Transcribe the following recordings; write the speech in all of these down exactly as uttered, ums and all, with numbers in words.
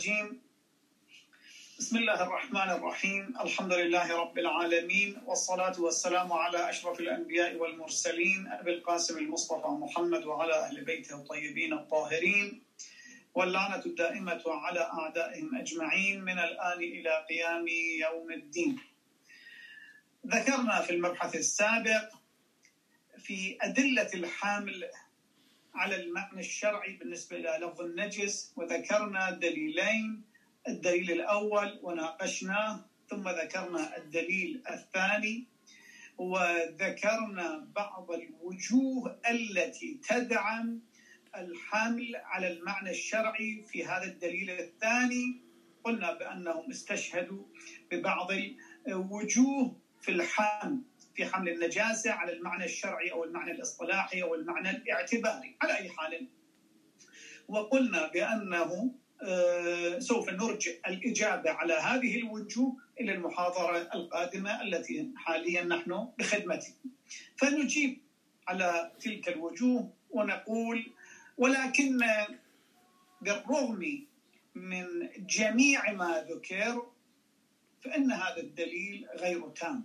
الرجيم. بسم الله الرحمن الرحيم. الحمد لله رب العالمين، والصلاة والسلام على أشرف الأنبياء والمرسلين أبي القاسم المصطفى محمد وعلى أهل بيته الطيبين الطاهرين، واللعنة الدائمة على أعدائهم أجمعين من الآن إلى قيام يوم الدين. ذكرنا في المبحث السابق في أدلة الحامل على المعنى الشرعي بالنسبة إلى لفظ النجس، وذكرنا دليلين، الدليل الأول وناقشناه، ثم ذكرنا الدليل الثاني، وذكرنا بعض الوجوه التي تدعم الحامل على المعنى الشرعي في هذا الدليل الثاني. قلنا بأنهم استشهدوا ببعض الوجوه في الحامل في حمل النجاسة على المعنى الشرعي أو المعنى الاصطلاحي أو المعنى الاعتباري على أي حال. وقلنا بأنه سوف نرجع الإجابة على هذه الوجوه إلى المحاضرة القادمة التي حاليا نحن بخدمتها، فنجيب على تلك الوجوه ونقول: ولكن بالرغم من جميع ما ذكر فإن هذا الدليل غير تام،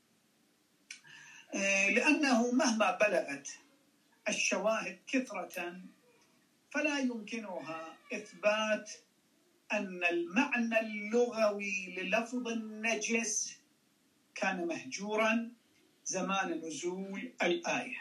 لأنه مهما بلغت الشواهد كثرة فلا يمكنها إثبات أن المعنى اللغوي للفظ النجس كان مهجورا زمان نزول الآية،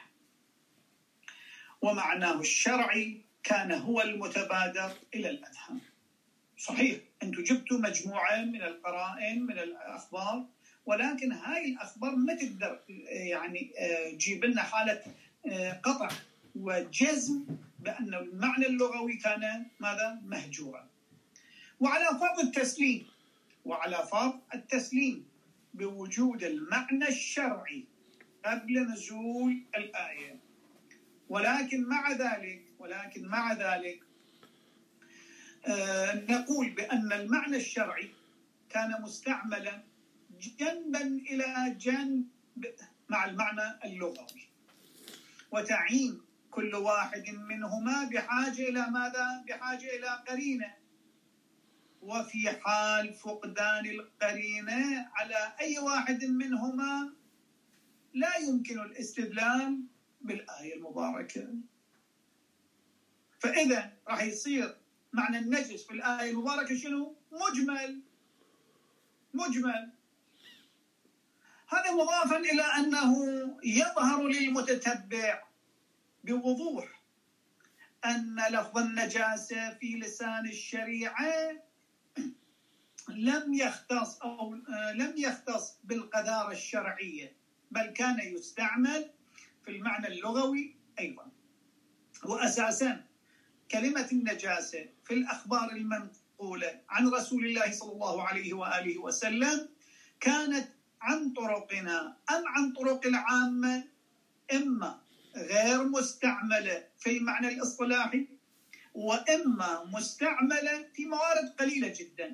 ومعناه الشرعي كان هو المتبادر إلى الأذهان. صحيح أنتم جبتوا مجموعة من القرائن من الأخبار، ولكن هاي الأخبار ما تقدر يعني تجيب لنا حالة قطع وجزم بأن المعنى اللغوي كان ماذا؟ مهجورا. وعلى فرض التسليم وعلى فرض التسليم بوجود المعنى الشرعي قبل نزول الآية، ولكن مع ذلك ولكن مع ذلك آه نقول بأن المعنى الشرعي كان مستعملا جنبا إلى جنب مع المعنى اللغوي، وتعين كل واحد منهما بحاجة إلى ماذا؟ بحاجة إلى قرينة، وفي حال فقدان القرينة على أي واحد منهما لا يمكن الاستدلال بالآية المباركة. فإذا راح يصير معنى النجس في الآية المباركة شنو؟ مجمل مجمل هذا مضافا إلى أنه يظهر للمتتبع بوضوح أن لفظ النجاسة في لسان الشريعة لم يختص أو لم يختص بالقذارة الشرعية، بل كان يستعمل في المعنى اللغوي أيضا. وأساسا كلمة النجاسة في الأخبار المنقولة عن رسول الله صلى الله عليه وآله وسلم كانت عن طرقنا أم عن طرق العامة، إما غير مستعملة في المعنى الاصطلاحي، وإما مستعملة في موارد قليلة جدا.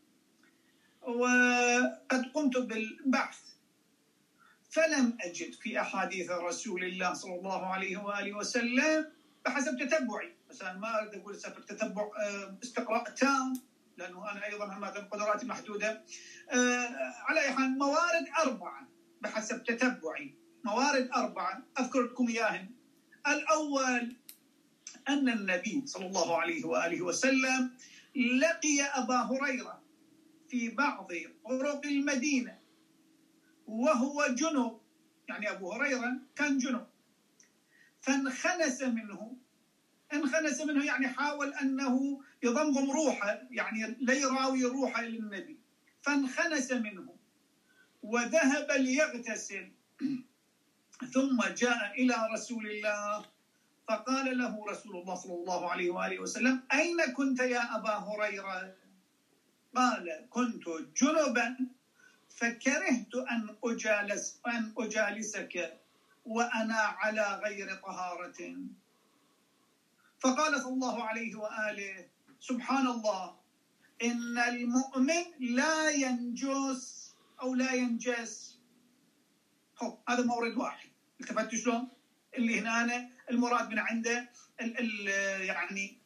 وقد قمت بالبحث فلم أجد في أحاديث رسول الله صلى الله عليه وآله وسلم بحسب تتبعي، مثلا ما أريد أقول سفر تتبع استقراء تام لأنه أنا أيضا هذه قدراتي محدودة، على أي حال موارد أربعة بحسب تتبعي، موارد أربعة أذكر لكم إياهم. الأول أن النبي صلى الله عليه وآله وسلم لقي أبا هريرة في بعض طرق المدينة وهو جنب، يعني أبو هريرة كان جنب، فانخنس منه انخنس منه يعني حاول أنه يضمضم روحه، يعني لا يراوي روحه للنبي، فانخنس منه وذهب ليغتسل، ثم جاء إلى رسول الله فقال له رسول الله صلى الله عليه وآله وسلم: أين كنت يا أبا هريرة؟ قال: كنت جنبا فكرهت أن أجالس أن أجالسك وأنا على غير طهارة. فقال صلى الله عليه وآله: سبحان الله، إن المؤمن لا ينجس أو لا ينجس. هذا مورد واحد. التفتوا شلون؟ اللي هنا المراد من عنده ال ال يعني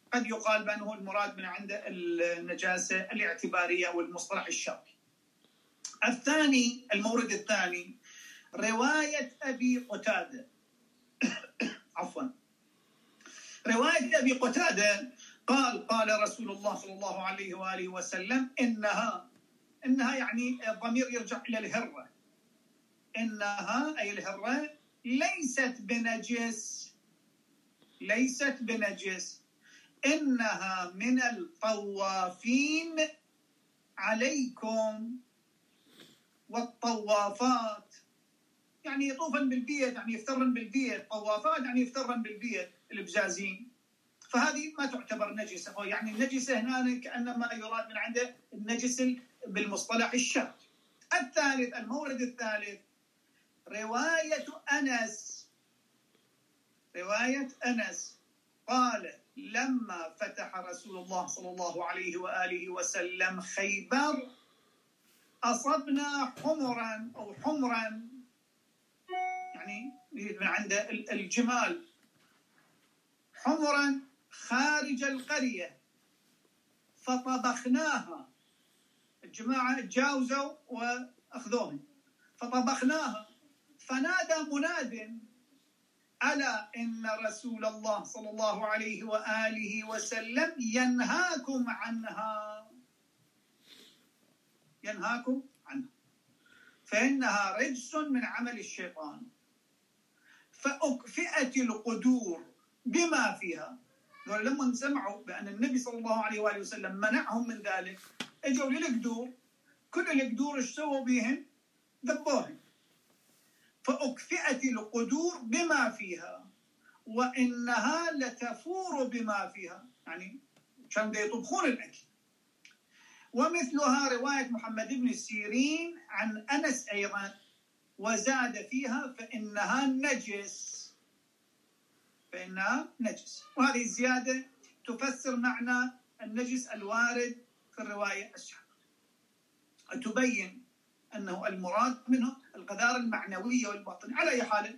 قد يقال بأنه المراد من عند النجاسة الاعتبارية أو المصطلح الشرعي. الثاني، المورد الثاني، رواية أبي قتادة عفوا رواية أبي قتادة قال قال رسول الله صلى الله عليه وآله وسلم إنها إنها يعني الضمير يرجع إلى الهرة، إنها أي الهرة ليست بنجس ليست بنجس إنها من الطوافين عليكم والطوافات، يعني يطوفن بالبيت، يعني يفترن بالبيت، طوافات يعني يفترن بالبيت البزازين، فهذه ما تعتبر نجسة، أو يعني النجسة هنا كأنما يراد من عنده النجس بالمصطلح الشرعي. الثالث، المورد الثالث، رواية أنس رواية أنس قال لما فتح رسول الله صلى الله عليه وآله وسلم خيبر أصبنا حمرا أو حمرا، يعني من عند الجمال، حمرا خارج القرية فطبخناها، الجماعة تجاوزوا وأخذوهم فطبخناها، فنادى مناد ألا إن رسول الله صلى الله عليه وآله وسلم ينهاكم عنها ينهاكم عنها فإنها رجس من عمل الشيطان، فأكفئت القدور بما فيها. لما سمعوا بأن النبي صلى الله عليه وآله وسلم منعهم من ذلك، اجوا للقدور، كل القدور ايش سووا بهم؟ ذبوهم. فأكفئت القدور بما فيها وإنها لتفور بما فيها، يعني كان يطبخون الأكل. ومثلها رواية محمد بن سيرين عن أنس أيضا، وزاد فيها فإنها نجس فإنها نجس وهذه الزيادة تفسر معنى النجس الوارد في الرواية السابقة، تبين أنه المراد منه القذارة المعنوية والباطنية. على أي حال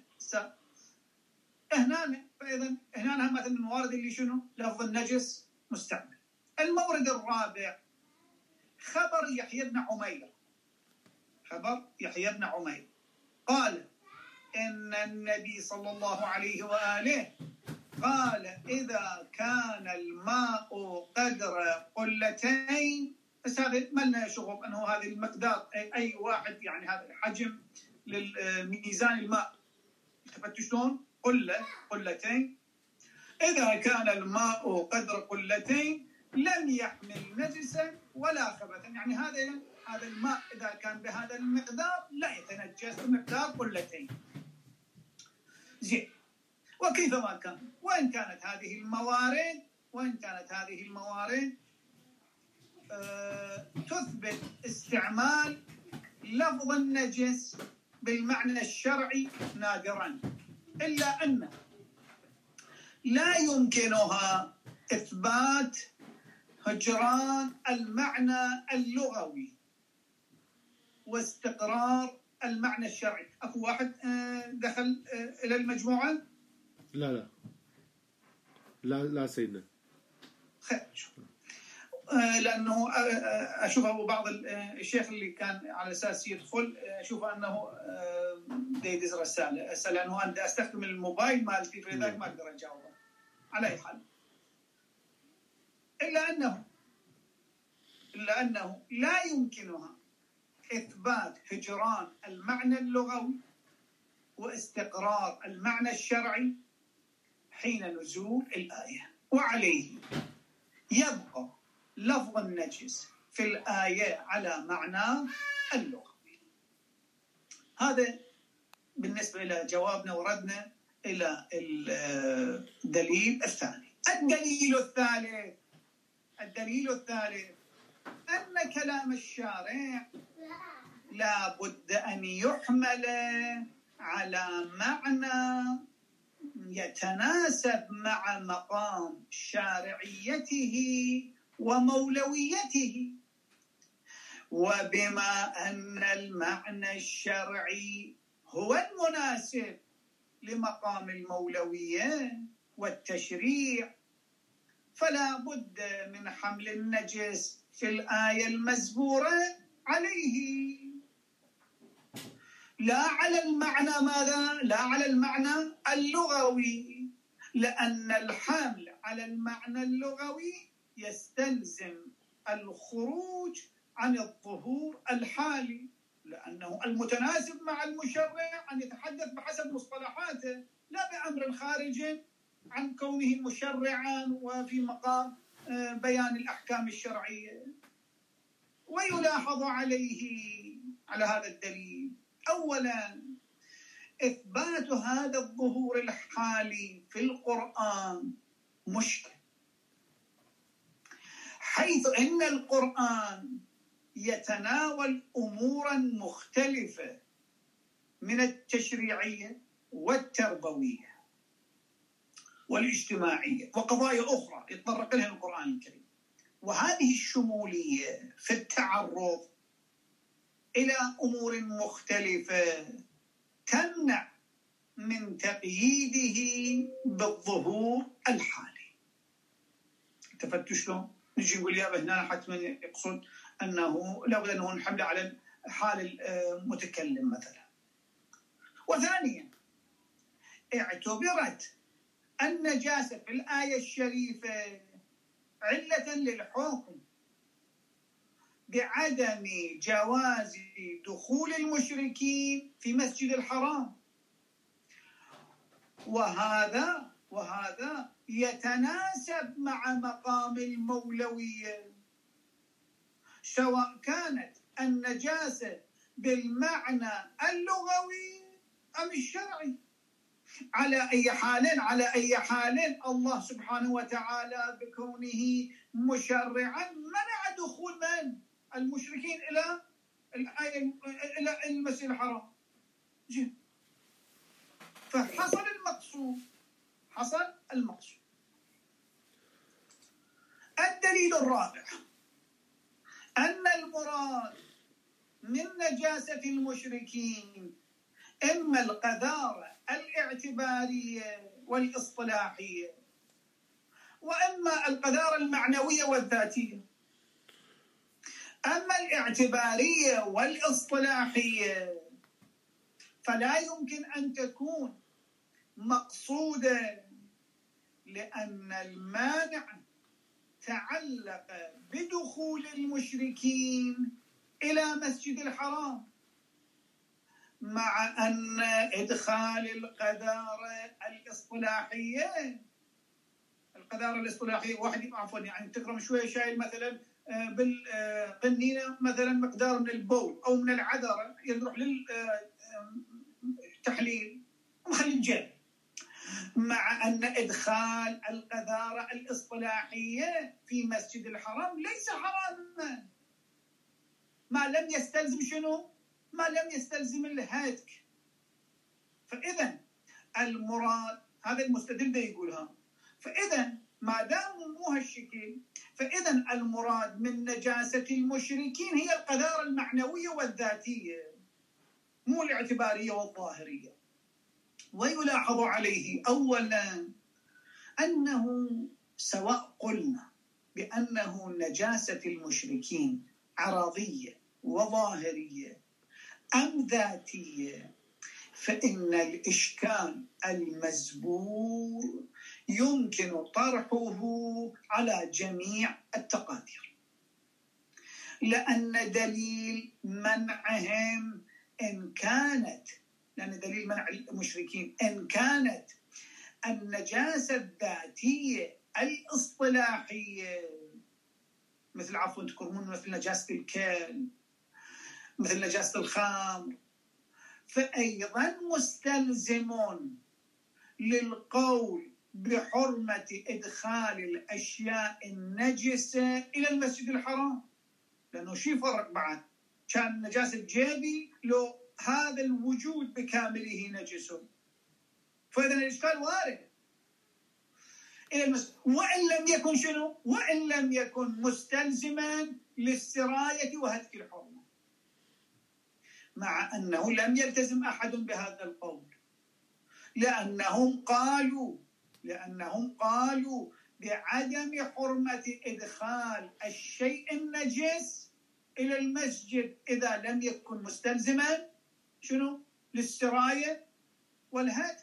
هنا، فإذا هنا مثلا الموارد اللي شنو لفظ النجس مستعمل. المورد الرابع، خبر يحيى بن عمير خبر يحيى بن عمير قال إن النبي صلى الله عليه وآله قال إذا كان الماء قدر قلتين، بس هذا ما لنا شغل أنه هذه المقدار أي واحد، يعني هذا حجم للميزان الماء، التفت شلون قلة قلتين، إذا كان الماء قدر قلتين لم يحمل نجسا ولا خبثا، يعني هذا هذا الماء إذا كان بهذا المقدار لا يتنجس بمقدار قلتين. زين، وكيفما كان، وإن كانت هذه الموارد وإن كانت هذه الموارد أه تثبت استعمال لفظ النجس بالمعنى الشرعي نادرا، إلا أن لا يمكنها إثبات هجران المعنى اللغوي واستقرار المعنى الشرعي. أكو واحد دخل إلى المجموعة؟ لا لا لا لا سيدنا، خير. لأنه أشوف أبو بعض الشيخ اللي كان على أساس يدخل، أشوف أنه يدز رسالة أسأل أنه أنت أستخدم الموبايل مالتي، فلذلك ما أقدر أجاوبه. على أي حال، إلا أنه إلا أنه لا يمكنها إثبات هجران المعنى اللغوي واستقرار المعنى الشرعي حين نزول الآية، وعليه يبقى لفظ النجس في الآية على معناه اللغوي. هذا بالنسبة إلى جوابنا وردنا إلى الدليل الثاني. الدليل الثالث الدليل الثالث أن كلام الشارع لا بد أن يحمل على معنى يتناسب مع مقام شارعيته ومولويته، وبما أن المعنى الشرعي هو المناسب لمقام المولوية والتشريع، فلا بد من حمل النجس في الآية المزبورة عليه، لا على المعنى ماذا؟ لا على المعنى اللغوي، لأن الحمل على المعنى اللغوي يستلزم الخروج عن الظهور الحالي، لأنه المتناسب مع المشرع أن يتحدث بحسب مصطلحاته لا بأمر خارج عن كونه مشرعا وفي مقام بيان الأحكام الشرعية. ويلاحظ عليه على هذا الدليل أولا إثبات هذا الظهور الحالي في القرآن مشكل، حيث إن القرآن يتناول أمورا مختلفة من التشريعية والتربوية والاجتماعية وقضايا أخرى يتطرق لها القرآن الكريم، وهذه الشمولية في التعرض إلى أمور مختلفة تمنع من تقييده بالظهور الحالي. التفتوا شلون؟ نجي نقول يا هنا حتما يقصد أنه لابد أنه نحمل على حال المتكلم مثلا. وثانيا اعتبرت النجاسة في الآية الشريفة علة للحكم بعدم جواز دخول المشركين في مسجد الحرام، وهذا وهذا يتناسب مع مقام المولوية، سواء كانت النجاسة بالمعنى اللغوي أم الشرعي. على أي حال على أي حال الله سبحانه وتعالى بكونه مشرعا منع دخول من المشركين إلى الآية إلى المسجد الحرام. فحصل المقصود حصل المقصود. الدليل الرابع أن المراد من نجاسة المشركين إما القذارة الاعتبارية والاصطلاحية، وإما القذارة المعنوية والذاتية. أما الاعتبارية والاصطلاحية فلا يمكن أن تكون مقصودة، لأن المانع تعلق بدخول المشركين إلى مسجد الحرام، مع أن إدخال القذارة الاصطلاحية القذارة الاصطلاحية واحد عفوا يعني تكرم شوية شايل مثلا بالقنينة مثلا مقدار من البول أو من العذرة يروح للتحليل ومخلي الجل، مع أن إدخال القذارة الاصطلاحية في مسجد الحرام ليس حراما ما لم يستلزم شنو؟ ما لم يستلزم الهتك. فإذا المراد هذا المستدل ده يقولها، فإذا ما دام مو هالشكل فإذا المراد من نجاسة المشركين هي القذارة المعنوية والذاتية مو الاعتبارية والظاهرية. ويلاحظ عليه أولا أنه سواء قلنا بأنه نجاسة المشركين عرضية وظاهرية أم ذاتية، فإن الإشكال المزبور يمكن طرحه على جميع التقادير، لأن دليل منعهم إن كانت لأن دليل منع المشركين إن كانت النجاسة الذاتية الاصطلاحية مثل عفوا تكرمون مثل نجاسة الكلب مثل نجاسة الخمر، فأيضا مستلزمون للقول بحرمة إدخال الأشياء النجسة إلى المسجد الحرام، لأنه شي فرق بعد كان نجاسة جيبي لو هذا الوجود بكامله نجس، فإذا الإشكال وارد إلى المسجد، وإن لم يكن شنو؟ وإن لم يكن مستلزما للسراية وهتك الحرمة، مع أنه لم يلتزم أحد بهذا القول، لأنهم قالوا لأنهم قالوا بعدم حرمة إدخال الشيء النجس إلى المسجد إذا لم يكن مستلزما شنو؟ للسراية والهدم.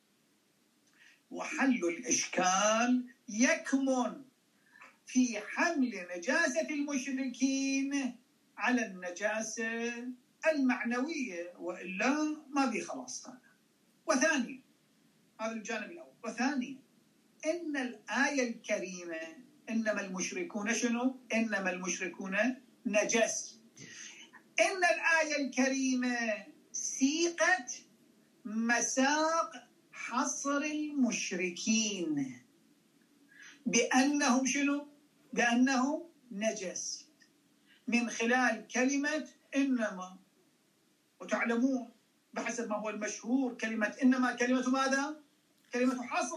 وحل الإشكال يكمن في حمل نجاسة المشركين على النجاسة المعنوية، وإلا ما بي خلاص هذا. وثانيا، هذا الجانب الأول. وثانيا، إن الآية الكريمة إنما المشركون شنو؟ إنما المشركون نجس. إن الآية الكريمة سيقت مساق حصر المشركين بأنهم شنو؟ بأنهم نجس من خلال كلمة إنما. وتعلمون بحسب ما هو المشهور كلمة إنما كلمة ماذا؟ كلمة حصر.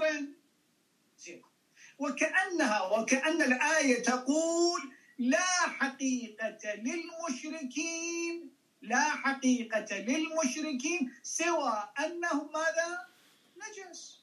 وكأنها وكأن الآية تقول لا حقيقة للمشركين لا حقيقة للمشركين سوى أنهم ماذا؟ نجس.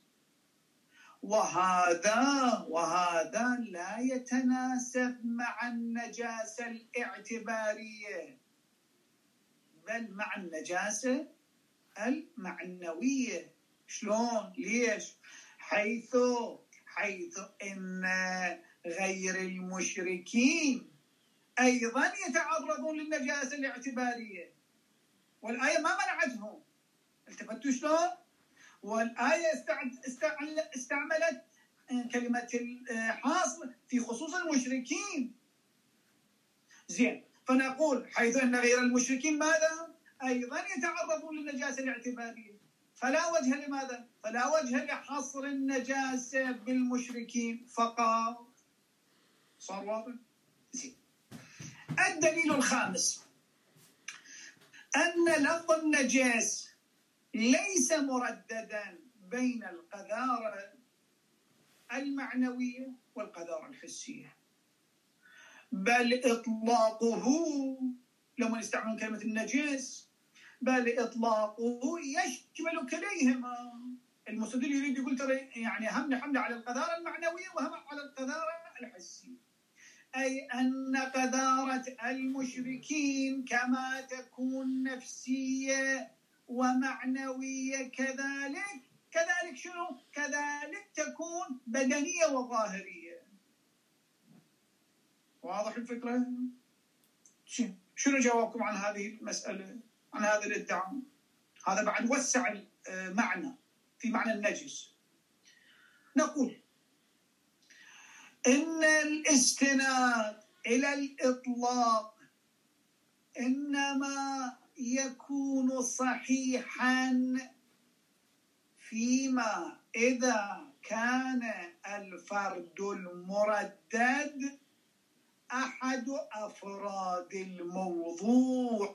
وهذا وهذا لا يتناسب مع النجاسة الاعتبارية، بل مع النجاسة المعنوية. شلون؟ ليش؟ حيث حيث إن غير المشركين أيضا يتعرضون للنجاسة الاعتبارية، والآية ما منعتهم. التفتوا شلون؟ والآية استعملت كلمة الحاصر في خصوص المشركين. زين، فنقول حيث أن غير المشركين ماذا؟ أيضا يتعرضون للنجاسة الاعتبارية، فلا وجه لماذا؟ فلا وجه لحصر النجاسة بالمشركين فقط. صار واضح؟ زين. الدليل الخامس أن لفظ النجاس ليس مرددا بين القذارة المعنوية والقذارة الحسية، بل إطلاقه لما يستعملون كلمة النجس بل إطلاقه يشمل كليهما. المستدل يريد يقول ترى يعني هم حمله على القذارة المعنوية وهم على القذارة الحسية، أي أن قذارة المشركين كما تكون نفسية ومعنوية كذلك كذلك شنو؟ كذلك تكون بدنية وظاهرية. واضح الفكرة؟ شنو جوابكم عن هذه المسألة، عن هذا الادعاء؟ هذا بعد وسع المعنى في معنى النجس. نقول إن الاستناد إلى الإطلاق إنما يكون صحيحا فيما إذا كان الفرد المردد أحد أفراد الموضوع.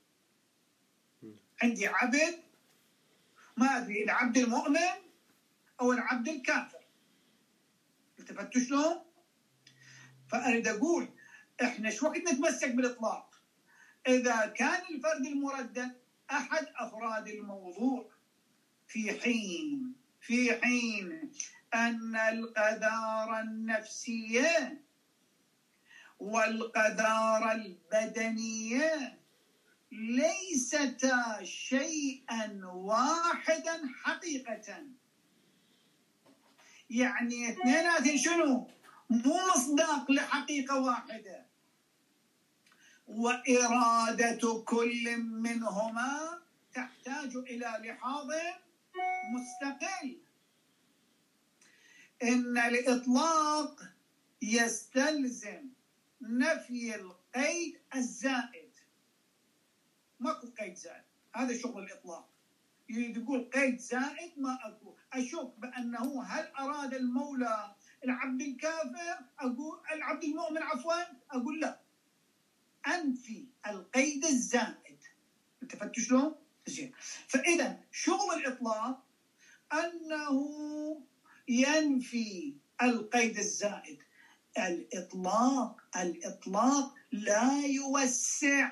عندي عبد، ما أدري العبد المؤمن أو العبد الكافر، التفتوا شلون؟ فأريد أقول إحنا شو وقت نتمسك بالإطلاق؟ إذا كان الفرد المردد أحد أفراد الموضوع، في حين في حين أن القذارة النفسية والقذارة البدنية ليستا شيئا واحدا حقيقة. يعني اثنيناتهم شنو؟ مو مصداق لحقيقة واحدة، وإرادة كل منهما تحتاج إلى لحاظ مستقل. إن الإطلاق يستلزم نفي القيد الزائد. ماكو قيد زائد، هذا شغل الإطلاق. يريد يقول قيد زائد ما أكو. أشك بأنه هل أراد المولى العبد الكافر؟ أقول العبد المؤمن عفوا، أقول لا، أنفي القيد الزائد. التفتوا شلون؟ زين. فإذا شغل الإطلاق أنه ينفي القيد الزائد. الإطلاق الإطلاق لا يوسع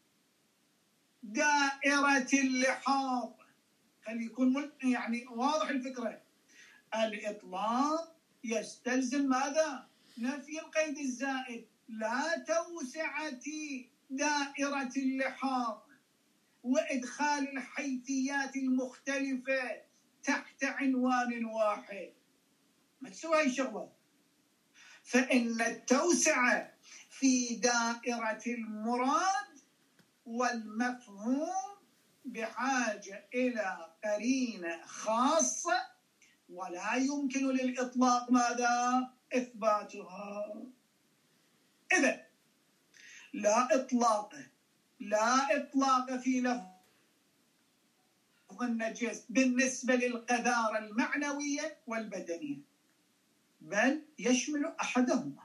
دائرة اللحاظ. خلي يكون يعني واضح الفكرة. الإطلاق يستلزم ماذا؟ نفي القيد الزائد. لا توسعة دائرة اللحاظ وإدخال الحيثيات المختلفة تحت عنوان واحد، ما تسوي هاي الشغلة. فإن التوسعة في دائرة المراد والمفهوم بحاجة إلى قرينة خاصة ولا يمكن للإطلاق ماذا؟ إثباتها. إذن لا إطلاق لا إطلاق في لفظ النجس بالنسبة للقذارة المعنوية والبدنية، بل يشمل أحدهما.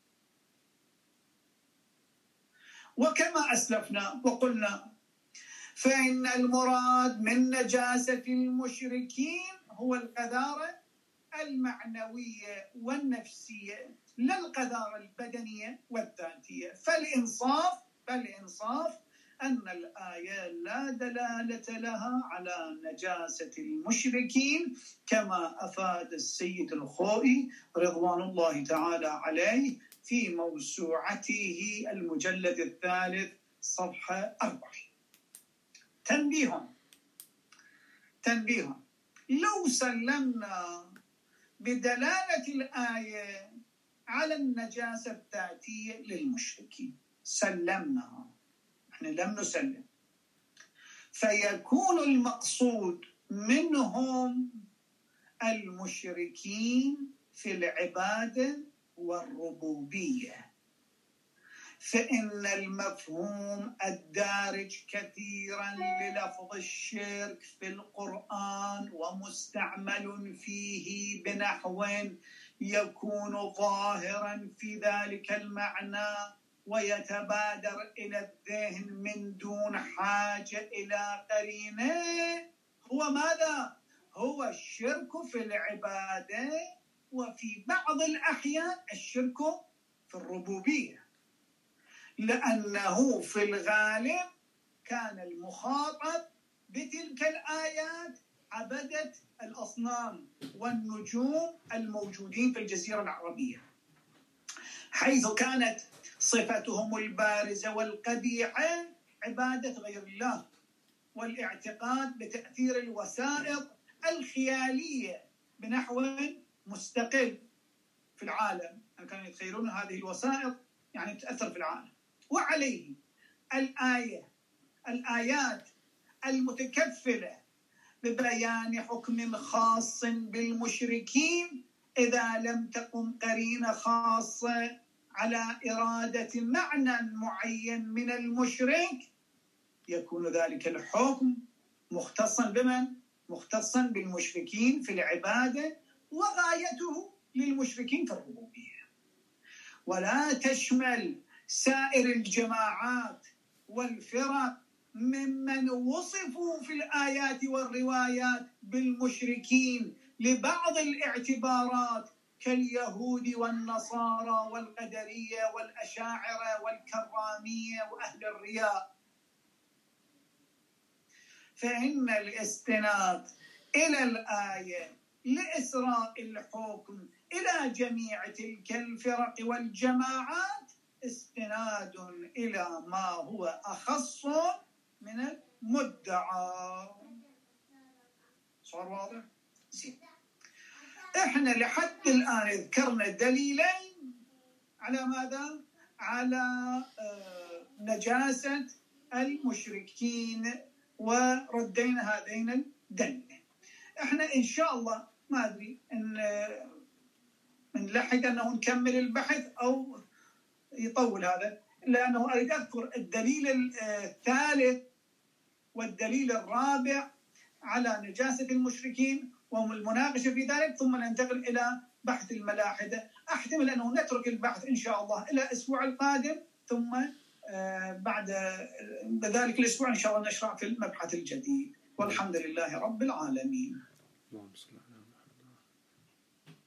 وكما أسلفنا وقلنا فإن المراد من نجاسة المشركين هو القذارة المعنوية والنفسية، لا القذارة البدنية والذاتية. فالإنصاف فالإنصاف أن الآية لا دلالة لها على نجاسة المشركين كما أفاد السيد الخوئي رضوان الله تعالى عليه في موسوعته المجلد الثالث صفحة أربعة. تنبيه تنبيه لو سلمنا بدلالة الآية على النجاسة الذاتية للمشركين، سلمنا، احنا لم نسلم، فيكون المقصود منهم المشركين في العبادة والربوبية، فإن المفهوم الدارج كثيرا للفظ الشرك في القرآن ومستعمل فيه بنحو يكون ظاهرا في ذلك المعنى ويتبادر إلى الذهن من دون حاجة إلى قرينة، هو ماذا؟ هو الشرك في العبادة، وفي بعض الأحيان الشرك في الربوبية، لأنه في الغالب كان المخاطب بتلك الآيات عبدة الأصنام والنجوم الموجودين في الجزيرة العربية، حيث كانت صفتهم البارزة والقبيحة عبادة غير الله والاعتقاد بتأثير الوسائط الخيالية بنحو مستقل في العالم. كانوا يتخيلون هذه الوسائط يعني تأثر في العالم. وعليه الآية الآيات المتكفلة ببيان حكم خاص بالمشركين إذا لم تقم قرينة خاصة على إرادة معنى معين من المشرك، يكون ذلك الحكم مختصا بمن؟ مختصا بالمشركين في العبادة، وغايته للمشركين في الربوبية، ولا تشمل سائر الجماعات والفرق ممن وصفوا في الآيات والروايات بالمشركين لبعض الاعتبارات كاليهود والنصارى والقدرية والأشاعرة والكرامية وأهل الرياء. فإن الاستناد إلى الآية لإسراء الحكم إلى جميع تلك الفرق والجماعات استناد إلى ما هو أخص من المدعى. صار واضح؟ زين. إحنا لحد الآن ذكرنا دليلين على ماذا؟ على نجاسة المشركين وردينا هذين الدليلين. إحنا إن شاء الله ما أدري إن نلحق أنه نكمل البحث أو يطول هذا، لأنه أريد أذكر الدليل الثالث والدليل الرابع على نجاسة المشركين والمناقشة في ذلك، ثم ننتقل إلى بحث الملاحدة. أحتمل أنه نترك البحث إن شاء الله إلى الأسبوع القادم، ثم بعد ذلك الأسبوع إن شاء الله نشرع في المبحث الجديد. والحمد لله رب العالمين.